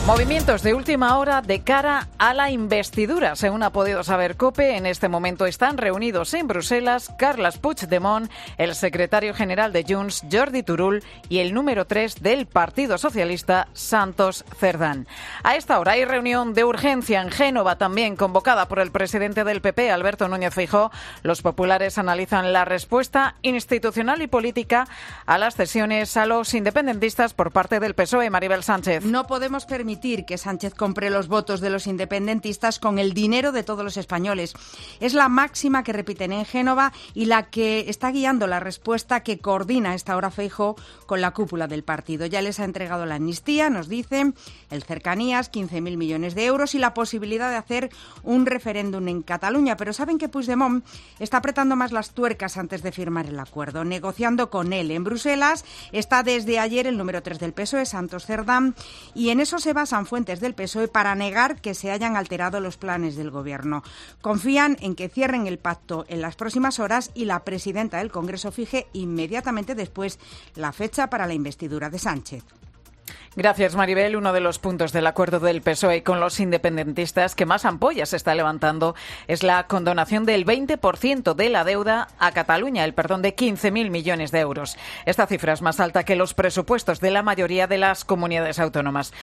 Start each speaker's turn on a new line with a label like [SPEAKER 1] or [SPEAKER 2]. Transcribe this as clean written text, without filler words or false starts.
[SPEAKER 1] Movimientos de última hora de cara a la investidura. Según ha podido saber COPE, en este momento están reunidos en Bruselas Carles Puigdemont, el secretario general de Junts, Jordi Turull, y el número 3 del Partido Socialista, Santos Cerdán. A esta hora hay reunión de urgencia en Génova, también convocada por el presidente del PP, Alberto Núñez Feijóo. Los populares analizan la respuesta institucional y política a las cesiones a los independentistas por parte del PSOE. Maribel Sánchez.
[SPEAKER 2] No podemos permitir que Sánchez compre los votos de los independentistas con el dinero de todos los españoles. Es la máxima que repiten en Génova y la que está guiando la respuesta que coordina a esta hora Feijóo con la cúpula del partido. Ya les ha entregado la amnistía, nos dicen, el cercanías, 15.000 millones de euros y la posibilidad de hacer un referéndum en Cataluña. Pero saben que Puigdemont está apretando más las tuercas antes de firmar el acuerdo. Negociando con él en Bruselas está desde ayer el número 3 del PSOE, Santos Cerdán, y en eso se basan fuentes del PSOE para negar que se hayan alterado los planes del Gobierno. Confían en que cierren el pacto en las próximas horas y la presidenta del Congreso fije inmediatamente después la fecha para la investidura de Sánchez.
[SPEAKER 1] Gracias, Maribel. Uno de los puntos del acuerdo del PSOE con los independentistas que más ampollas se está levantando es la condonación del 20% de la deuda a Cataluña, el perdón de 15.000 millones de euros. Esta cifra es más alta que los presupuestos de la mayoría de las comunidades autónomas.